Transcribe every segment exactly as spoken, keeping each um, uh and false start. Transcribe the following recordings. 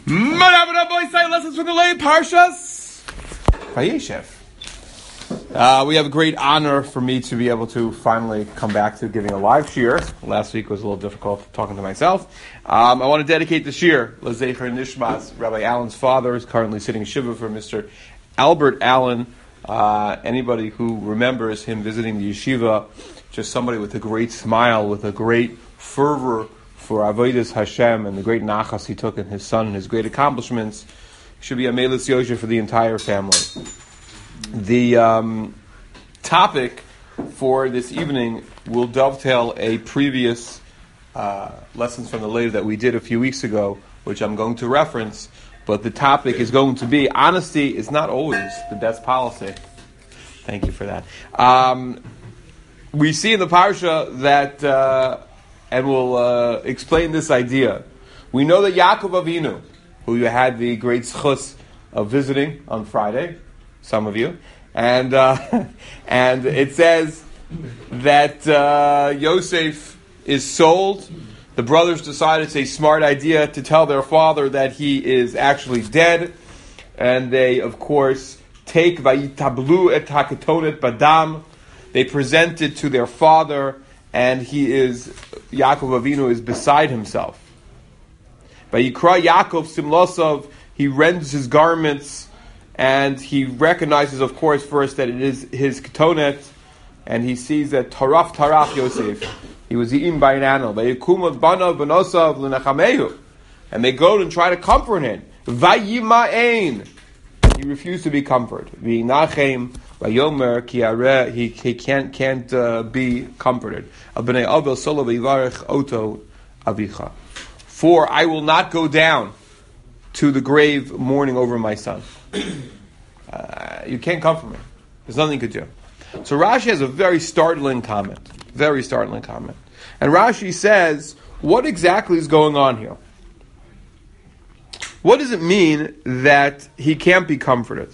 Lessons from the late Parshas Vayeshev. Uh, we have a great honor for me to be able to finally come back to giving a live shir. Last week was a little difficult talking to myself. Um, I want to dedicate the shir, L'Zecher Nishmas. Rabbi Allen's father is currently sitting shiva for Mister Albert Allen. Uh, anybody who remembers him visiting the yeshiva, just somebody with a great smile, with a great fervor for Avodas Hashem and the great nachas he took in his son and his great accomplishments, should be a Melis Yosher for the entire family. The um, topic for this evening will dovetail a previous uh, Lessons from the Later that we did a few weeks ago, which I'm going to reference, but the topic is going to be, honesty is not always the best policy. Thank you for that. Um, we see in the Parsha that... Uh, And we'll uh, explain this idea. We know that Yaakov Avinu, who you had the great schus of visiting on Friday, some of you, and uh, and it says that uh, Yosef is sold. The brothers decided it's a smart idea to tell their father that he is actually dead, and they, of course, take vayitablu et haketonet badam. They present it to their father. And he is, Yaakov Avinu is beside himself. Vayikra Yaakov Simlosov, he rends his garments, and he recognizes, of course, first that it is his ketonet, and he sees that Taraf Taraf Yosef, he was eaten by an animal. Vayikumot Banav Benosav L'Nechamehu, and they go and try to comfort him. Vayima'ein, he refused to be comforted. V'inachem Vayomer ki areh, he he can't can't uh, be comforted. Abnei Abel Solo v'yivarech oto avicha. For I will not go down to the grave mourning over my son. Uh, you can't comfort me. There's nothing you could do. So Rashi has a very startling comment. Very startling comment. And Rashi says, what exactly is going on here? What does it mean that he can't be comforted?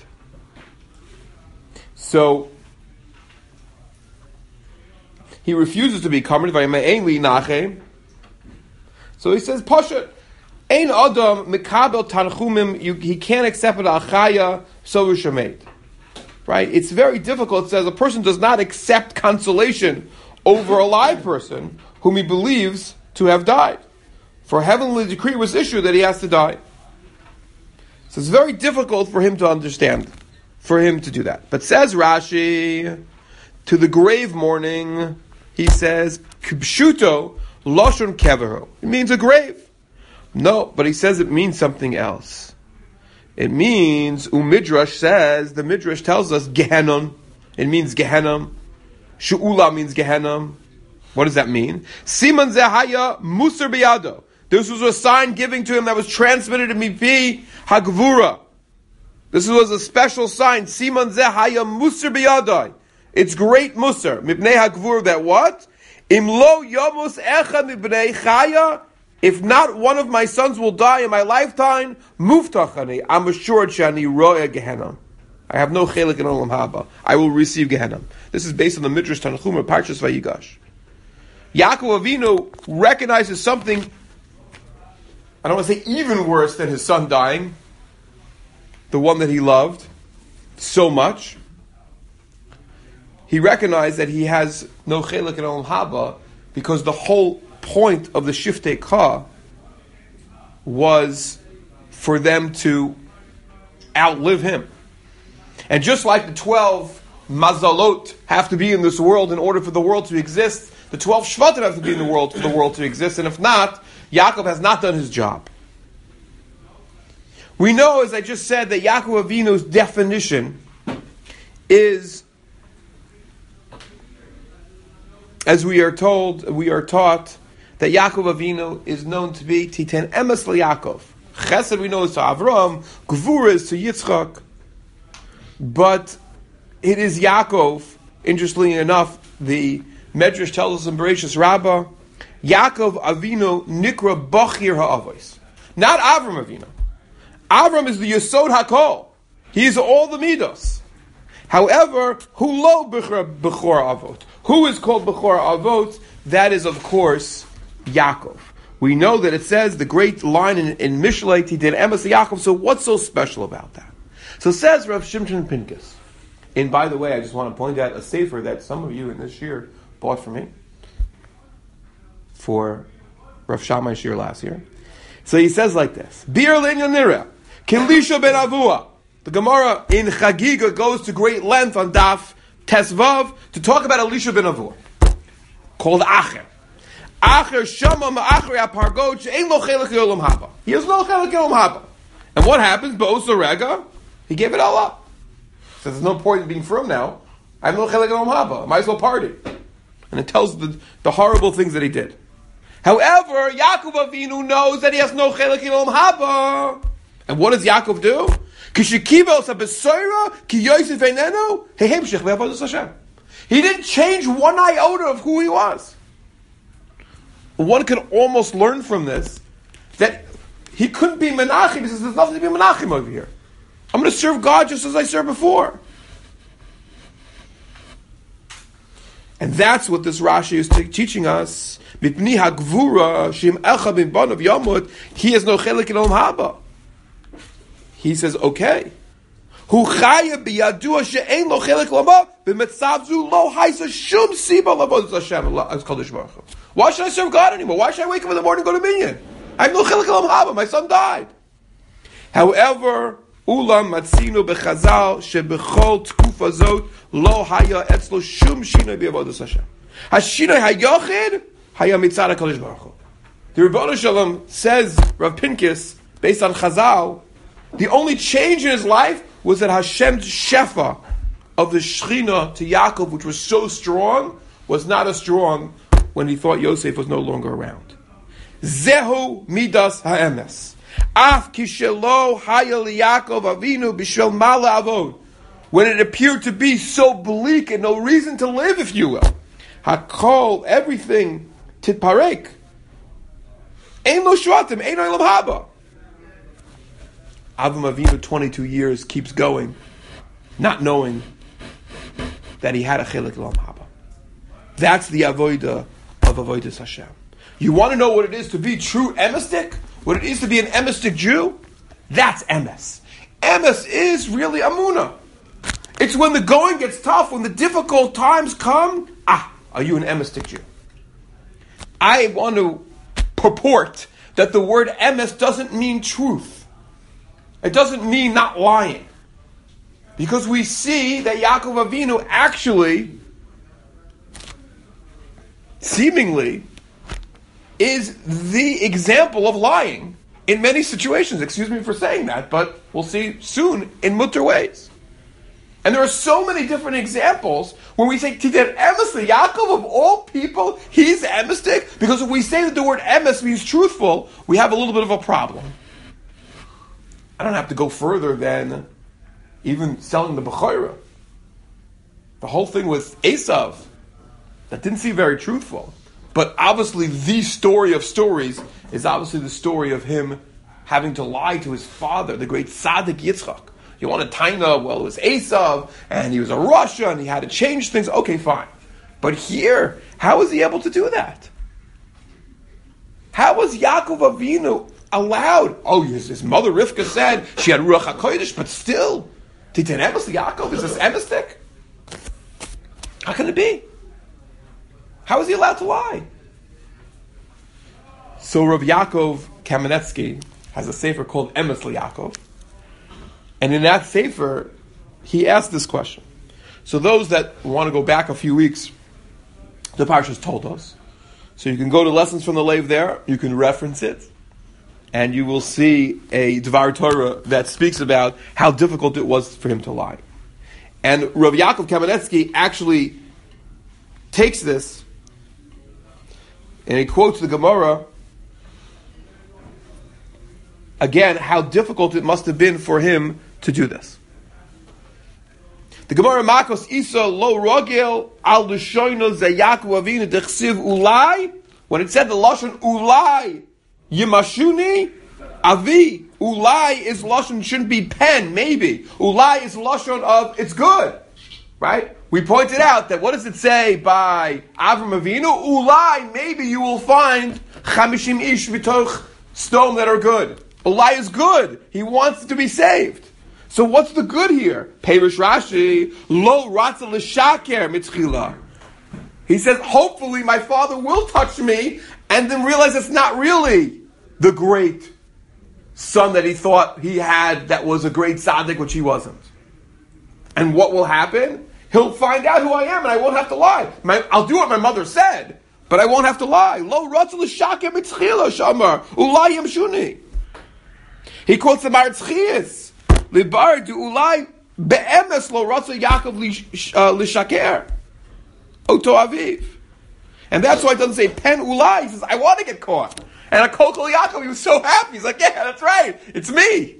So, he refuses to be comforted. So he says, Pashat, Ein Adam Mikabel Tanchumim, he can't accept it Achaya, so Rishamet. Right? It's very difficult. It says a person does not accept consolation over a live person whom he believes to have died. For a heavenly decree was issued that he has to die. So it's very difficult for him to understand, for him to do that. But says Rashi, to the grave mourning, he says, Kibshuto Loshon Keveru. It means a grave. No, but he says it means something else. It means, Umidrash says, the Midrash tells us, Gehenom. It means Gehenom. Shu'ula means Gehenom. What does that mean? Siman Zehaya Musar Biyado. This was a sign given to him that was transmitted to Mipi Hagvura. This was a special sign. Siman Zehaya Musar Biyadai. It's great Musar. Mipnei Hagvura, that what? Imlo Yomus Echa Mipnei Chaya. If not one of my sons will die in my lifetime, Muftachani, I'm assured Shani Roya Gehenna. I have no chelik in Olam Haba. I will receive Gehenna. This is based on the Midrash Tanchuma, Parshas Vayigash. Yaakov Avinu recognizes something, I don't want to say even worse than his son dying, the one that he loved so much. He recognized that he has no chelik in Olam Haba because the whole point of the Shiftei Ka was for them to outlive him. And just like the twelve mazalot have to be in this world in order for the world to exist, the twelve shvatim have to be in the world for the world to exist, and if not, Yaakov has not done his job. We know, as I just said, that Yaakov Avinu's definition is, as we are told, we are taught, that Yaakov Avinu is known to be Titen Emes LeYaakov. Chesed we know is to Avram, Gvura is to Yitzchak, but it is Yaakov. Interestingly enough, the Medrash tells us in Bereshis Rabbah, Yaakov Avinu Nikra Bachir Ha'avos. Not Avram Avinu. Avram is the Yesod HaKol. He is all the Midos. However, who lo Bechor Avot? Who is called Bechor Avot? That is, of course, Yaakov. we know that it says the great line in, in Mishlei, he did emes Yaakov, so what's so special about that? So says Rav Shimshon Pincus. And by the way, I just want to point out a sefer that some of you in this year bought for me for Rav Shammai Shir last year. So he says like this: Bir Le'inyan Nira, Kilisha ben Avua. The Gemara in Chagiga goes to great length on Daf Tesvav to talk about Elisha ben Avua, called Acher. Acher Shama Ma'achri Apargot She'ein Lo Chelek Yolam Haba. He has no Chelek Yolam Haba. And what happens? Ba'osa Rega, he gave it all up. He says, there's no point in being firm now. I have no Chelek Yolam Haba. I might as well party. And it tells the, the horrible things that he did. However, Yaakov Avinu knows that he has no Chelek Yolam Haba. And what does Yaakov do? He didn't change one iota of who he was. One can almost learn from this that he couldn't be Menachem. He says, there's nothing to be Menachem over here. I'm going to serve God just as I served before. And that's what this Rashi is t- teaching us. He has no chelik in Olam Haba. He says, okay. Why should I serve God anymore? Why should I wake up in the morning and go to minyan? I have no chelik Olam Haba. My son died. However, ulam matzinu bechazal shebechol tkufa zot lo haya etzlo shum shinoi be'avodas Hashem. Hashinoi hayochid haya mitzad HaKadosh Baruch Hu. The Rebbeinu Shalom says, Rav Pincus, based on Chazal, the only change in his life was that Hashem's shefa of the Shechina to Yaakov, which was so strong, was not as strong when he thought Yosef was no longer around. Zehu midas ha'emes. Af kishelo haya liYaakov Avinu b'shel mala avod. When it appeared to be so bleak and no reason to live, if you will. Hakol, everything, titparek. Ein lo shvatim, ein olam haba. Avram Avinu, twenty-two years, keeps going, not knowing that he had a chelik Olam Haba. That's the avodah of avodas Hashem. You want to know what it is to be true emestic? What it is to be an emestic Jew? That's emes. Emes is really amuna. It's when the going gets tough, when the difficult times come. Ah, are you an emestic Jew? I want to purport that the word emes doesn't mean truth. It doesn't mean not lying. Because we see that Yaakov Avinu actually, seemingly, is the example of lying in many situations. Excuse me for saying that, but we'll see soon in mutter ways. And there are so many different examples when we say, Tider emes, the Yaakov of all people, he's emestic. Because if we say that the word emes means truthful, we have a little bit of a problem. I don't have to go further than even selling the Bechorah. The whole thing with Esav, that didn't seem very truthful. But obviously the story of stories is obviously the story of him having to lie to his father, the great Tzaddik Yitzchak. You want a taina, well, it was Esav, and he was a Russia, and he had to change things. Okay, fine. But here, how was he able to do that? How was Yaakov Avinu allowed? Oh, his, his mother Rivka said she had Ruach HaKodesh, but still, Titan Emes Yaakov, is this emestic? How can it be? How is he allowed to lie? So Rav Yaakov Kamenetsky has a sefer called Emes Yaakov, and in that sefer, he asked this question. So those that want to go back a few weeks, the Parshas told us. So you can go to Lessons from the Lev there, you can reference it, and you will see a Dvar Torah that speaks about how difficult it was for him to lie. And Rav Yaakov Kamenetsky actually takes this, and he quotes the Gemara, again, how difficult it must have been for him to do this. The Gemara Makos Isa lo rogel al l'shoyno ze Yaakov Avinu dechsiv ulai. When it said the lashon ulai yimashuni avi, ulai is lashon, shouldn't be pen, maybe. Ulai is lashon of it's good, right? we pointed out that what does it say by Avram Avinu? Ulai, maybe you will find chamishim ish v'toch stone that are good. Ulai is good. He wants to be saved. So what's the good here? Perish Rashi, lo ratza l'shaker mitzchila. He says, hopefully my father will touch me and then realize it's not really the great son that he thought he had that was a great tzaddik, which he wasn't. And what will happen? He'll find out who I am and I won't have to lie. My, I'll do what my mother said, but I won't have to lie. Lo ratza l'shaker mitzchila shamar, ulai yamshuni. He quotes the Marzchias. Libar du ulai be'emes lo ratza Yaakov l'shaker. Oto aviv. And that's why it doesn't say pen ulai. He says, I want to get caught. And a Kokol Yaakov, he was so happy. He's like, yeah, that's right. It's me.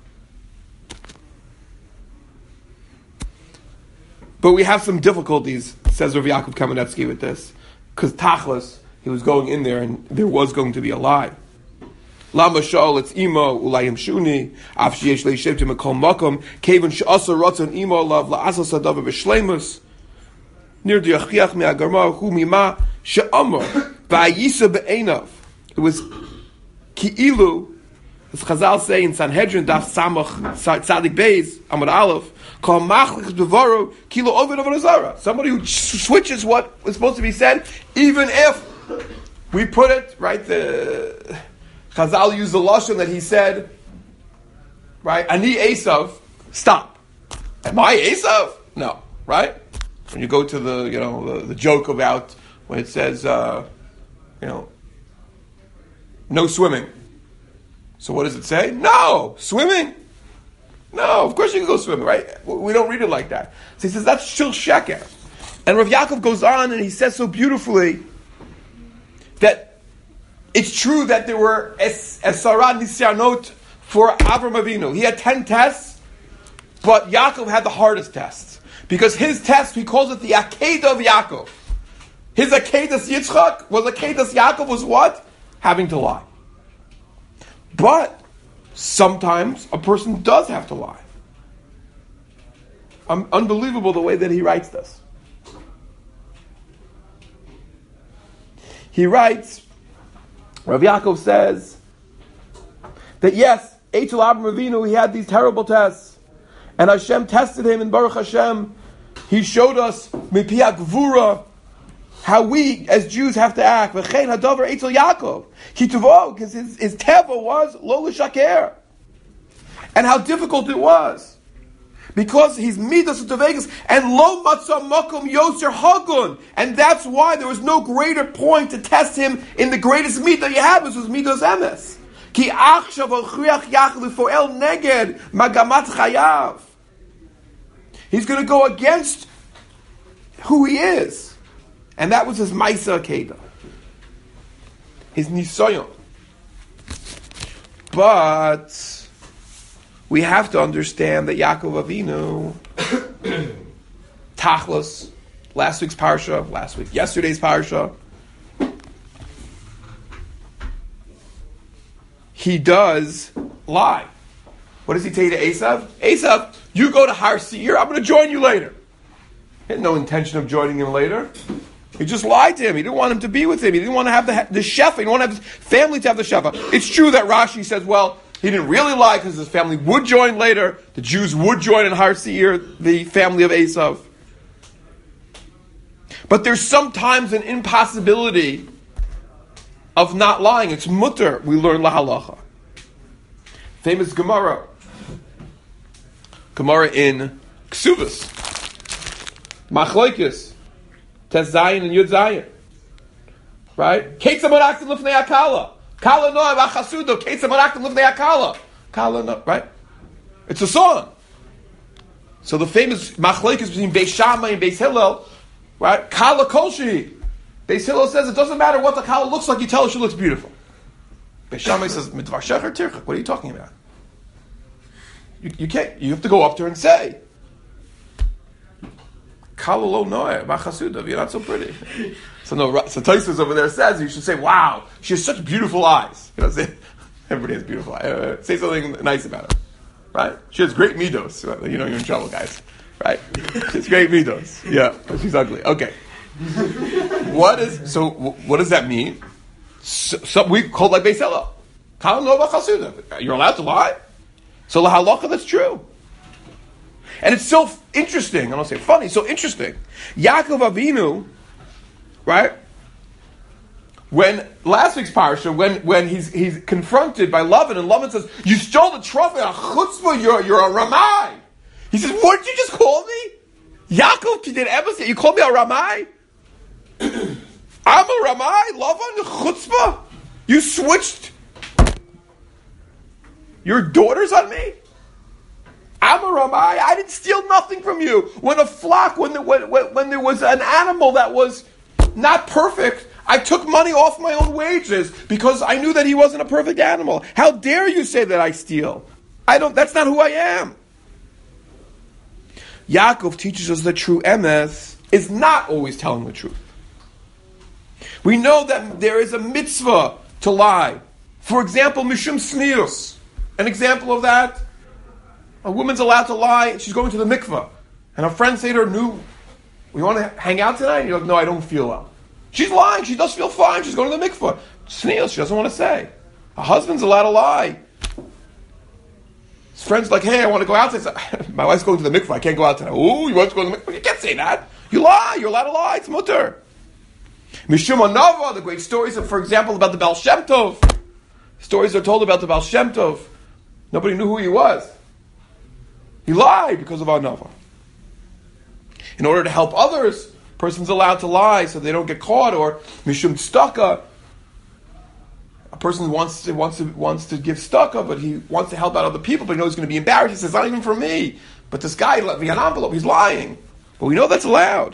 But we have some difficulties, says Rav Yaakov Kamenetsky, with this. Because Tachlis, he was going in there and there was going to be a lie. Lama shal it's imo ulayim shuni af sheyesh leishev to mekol makom kevin she'asa ratzon imo lav la'asas hadavar b'shleimus near the achiach me'agarma hu mima she'amar va'yisa be'enav. It was ki'ilu, as Chazal say in Sanhedrin daf samach tzadik beis amud aleph kol machlich devaru kilo ovid over azara. Somebody who switches what was supposed to be said, even if we put it right the. Chazal used the lashon that he said, right? Ani Esav, stop. Am I Esav? No, right? When you go to the, you know, the, the joke about when it says, uh, you know, no swimming. So what does it say? No, swimming. No, of course you can go swimming, right? We don't read it like that. So he says that's shil sheker. And Rav Yaakov goes on and he says so beautifully that it's true that there were Esara Nisyanot for Avram Avinu. He had ten tests, but Yaakov had the hardest tests. Because his test, he calls it the Akedah of Yaakov. His Akedas Yitzchak was Akedas Yaakov was what? Having to lie. But sometimes a person does have to lie. Um, unbelievable the way that he writes this. He writes, Rav Yaakov says that yes, Eichel Avram Avinu, he had these terrible tests, and Hashem tested him, and Baruch Hashem, He showed us mipi gvura how we as Jews have to act. V'chein hadavar Eitzel Yaakov Kituvo, because his, his teva was lo l'shaker, and how difficult it was. Because he's midas u'tevegas and lo matzah makom yoser hagun, and that's why there was no greater point to test him in the greatest meat that you had, which was midas emes. Ki achshav ochriach yachlu foel neged magamat chayav. He's going to go against who he is, and that was his Maisa Akeda, his Nisayon. But we have to understand that Yaakov Avinu, Tachlos, last week's parsha, last week, yesterday's parsha, he does lie. What does he tell you to Esav? Esav, you go to Har Seir, I'm going to join you later. He had no intention of joining him later. He just lied to him. He didn't want him to be with him. He didn't want to have the, the shefa. He didn't want to have his family to have the shefa. It's true that Rashi says, well, he didn't really lie because his family would join later. The Jews would join in Har Seir, the family of Esav. But there's sometimes an impossibility of not lying. It's mutter, we learn la halacha. Famous Gemara. Gemara in Ksuvas. Machloikis. Tes Zayin and Yud Zayin. Right? Ketzam Araktim Lifnei Akala. Kala Noah Vachasudo. Ketzam Araktim Lifnei Akala. Kala Noah. Right? It's a song. So the famous Machloikis between Beis Shammai and Beis Hillel. Right? Kala Kolshi. Beis Hillel says it doesn't matter what the Kala looks like, you tell her she looks beautiful. Beis Shammai says, Midvar Shecher Tirchak. What are you talking about? You, you can't. You have to go up to her and say, "Kalalo noe machasudav." You're not so pretty. So no. So Tosfos over there says you should say, "Wow, she has such beautiful eyes." You know, say everybody has beautiful eyes. Uh, say something nice about her, right? She has great midos. You know, you're in trouble, guys. Right? She's great midos. Yeah, but she's ugly. Okay. What is so? What does that mean? So, so we called like Beis Hillel. You're allowed to lie. So la halacha, that's true. And it's so f- interesting. I don't say funny. So interesting. Yaakov Avinu, right? When last week's parsha, when when he's he's confronted by Lavan, and Lavan says, "You stole the trophy, a chutzpah. You're you're a ramai." He says, "What did you just call me?" Yaakov did ever say, "You called me a ramai?" I'm a ramai, Lavan, chutzpah. You switched your daughters on me. I'm a ramai. I didn't steal nothing from you. When a flock, when the, when, when when there was an animal that was not perfect, I took money off my own wages because I knew that he wasn't a perfect animal. How dare you say that I steal? I don't. That's not who I am. Yaakov teaches us that true emes is not always telling the truth. We know that there is a mitzvah to lie. For example, mishum snius. An example of that: a woman's allowed to lie. She's going to the mikveh, and her friends say to her, "No, we want to hang out tonight." And you're like, "No, I don't feel well." She's lying. She does feel fine. She's going to the mikveh. Sneals. She doesn't want to say. A husband's allowed to lie. His friend's like, "Hey, I want to go out tonight." My wife's going to the mikveh. I can't go out tonight. Oh, you want to go to the mikveh? You can't say that. You lie. You're allowed to lie. It's mutter. Mishum Anava, the great stories, of, for example, about the Baal Shem Tov. Stories are told about the Baal Shem Tov. Nobody knew who he was. He lied because of Anava. In order to help others, a person's allowed to lie so they don't get caught. Or Mishum Tzedakah, a person wants to wants to wants to give tzedakah, but he wants to help out other people, but he knows he's going to be embarrassed. He says, "It's not even for me." But this guy let me an envelope. He's lying, but we know that's allowed.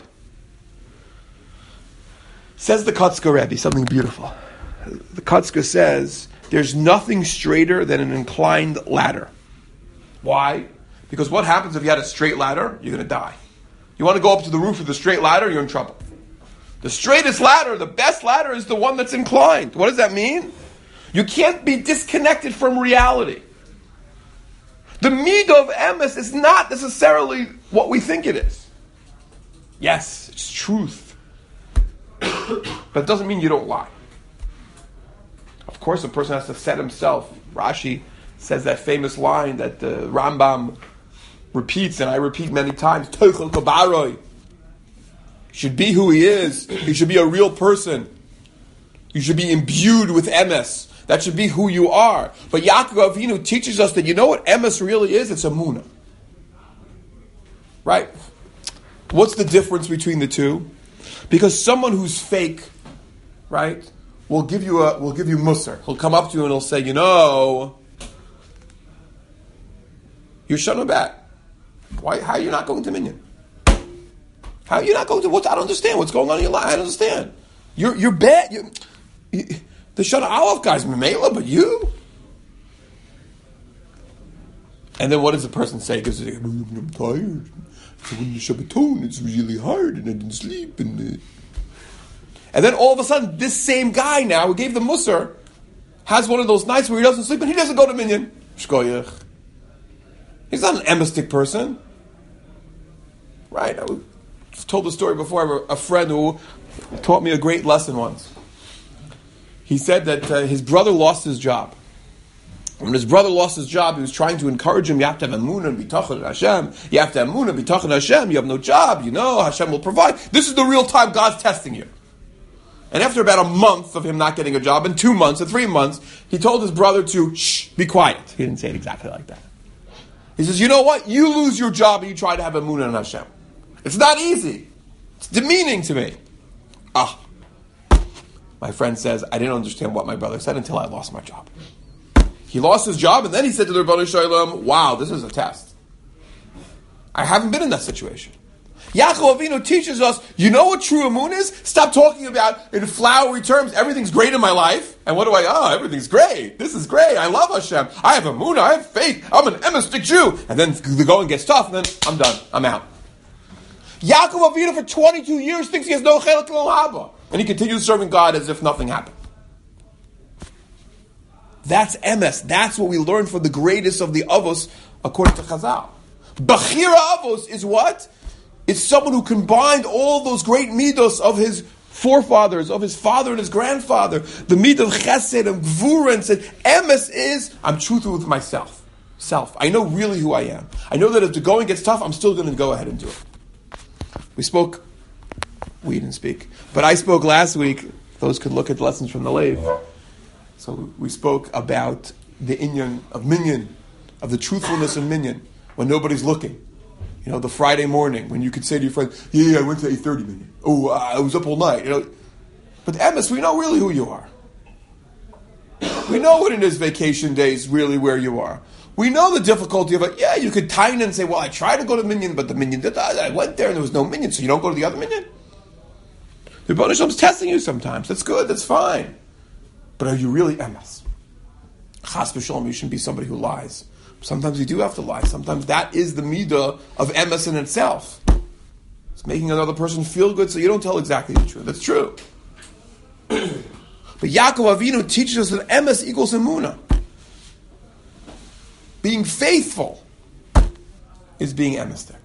Says the Kotzker Rebbe something beautiful. The Kotzker says, "There's nothing straighter than an inclined ladder." Why? Because what happens if you had a straight ladder? You're going to die. You want to go up to the roof of the straight ladder, you're in trouble. The straightest ladder, the best ladder, is the one that's inclined. What does that mean? You can't be disconnected from reality. The midah of emes is not necessarily what we think it is. Yes, it's truth. But it doesn't mean you don't lie. Of course, a person has to set himself. Rashi says that famous line that the Rambam repeats, and I repeat many times, Tochel kabaroi. He should be who he is. He should be a real person. You should be imbued with emes. That should be who you are. But Yaakov Avinu teaches us that you know what emes really is? It's emunah. Right? What's the difference between the two? Because someone who's fake, right, will give you a will give you musar. He'll come up to you and he'll say, you know, you're shana bat. Why? How are you not going to minyan? How are you not going to? What? I don't understand. What's going on in your life? I don't understand. You're you're bad. You, you, the shana aleph guy's memela, but you. And then what does the person say? Because I'm tired. So when the Shabbaton, it's really hard, and I didn't sleep, and uh... and then all of a sudden, this same guy now who gave the musar has one of those nights where he doesn't sleep, and he doesn't go to minyan. Shkoyach. He's not an emistic person, right? I've told the story before. I have a friend who taught me a great lesson once. He said that uh, his brother lost his job. When his brother lost his job, he was trying to encourage him, you have to have emunah and bitachon Hashem. You have to have emunah, bitachon Hashem. You have no job, you know, Hashem will provide. This is the real time God's testing you. And after about a month of him not getting a job, and two months, and three months, he told his brother to, shh, be quiet. He didn't say it exactly like that. He says, you know what? You lose your job and you try to have emunah in Hashem. It's not easy. It's demeaning to me. Ah. My friend says, I didn't understand what my brother said until I lost my job. He lost his job, and then he said to the Rebbeinu Shalom, wow, this is a test. I haven't been in that situation. Yaakov Avinu teaches us, you know what true emunah is? Stop talking about, in flowery terms, everything's great in my life. And what do I, oh, everything's great. This is great. I love Hashem. I have emunah. I have faith. I'm an emistic Jew. And then the going gets tough, and then I'm done. I'm out. Yaakov Avinu for twenty-two years thinks he has no chelik no haba. And he continues serving God as if nothing happened. That's emes. That's what we learn from the greatest of the avos, according to Chazal. Bechira Avos is what? It's someone who combined all those great midos of his forefathers, of his father and his grandfather. The midah of chesed and gvura, and said, emes is, I'm truthful with myself. Self. I know really who I am. I know that if the going gets tough, I'm still going to go ahead and do it. We spoke, we didn't speak, but I spoke last week. Those could look at lessons from the Lev. So we spoke about the inyan of minyan, of the truthfulness of minyan, when nobody's looking. You know, the Friday morning, when you could say to your friend, yeah, yeah I went to eight thirty minyan. Oh, uh, I was up all night. You know, but emes, we know really who you are. We know what it is vacation days, really where you are. We know the difficulty of it. Yeah, you could tine and say, well, I tried to go to minyan, but the minyan, I went there and there was no minyan, so you don't go to the other minyan? The Rebbeinu Shalom's testing you sometimes. That's good, that's fine. But are you really emes? Chas v'shalom, you shouldn't be somebody who lies. Sometimes you do have to lie. Sometimes that is the midah of emes in itself. It's making another person feel good so you don't tell exactly the truth. That's true. But Yaakov Avinu teaches us that emes equals emunah. Being faithful is being emestic.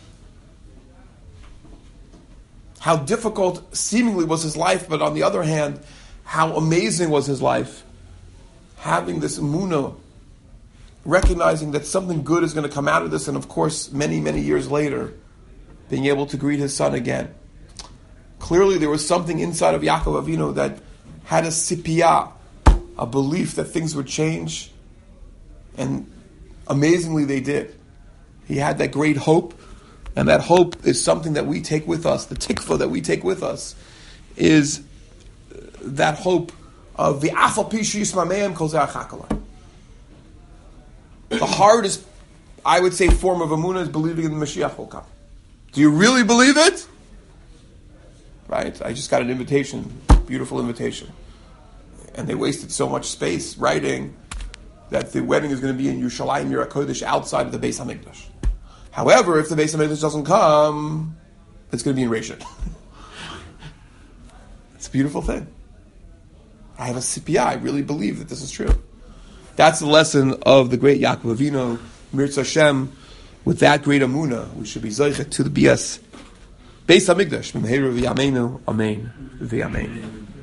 How difficult seemingly was his life, but on the other hand, how amazing was his life. Having this emunah, recognizing that something good is going to come out of this, and of course, many, many years later, being able to greet his son again. Clearly, there was something inside of Yaakov Avinu that had a sipiyah, a belief that things would change, and amazingly they did. He had that great hope, and that hope is something that we take with us. The tikva that we take with us is that hope of the afal pishu yismameim kol zeh achakala. The hardest, I would say, form of emunah is believing in the Mashiach will come. Do you really believe it? Right? I just got an invitation, beautiful invitation. And they wasted so much space writing that the wedding is going to be in Yerushalayim Yir HaKodesh outside of the Beis HaMikdash. However, if the Beis HaMikdash doesn't come, it's going to be in Rishon. It's a beautiful thing. I have a C P I. I really believe that this is true. That's the lesson of the great Yaakov Avinu, Mirz Hashem. With that great emunah, we should be zeichet to the B S. Beis HaMikdash. Amen. V'yameinu. Amen. V'yamein.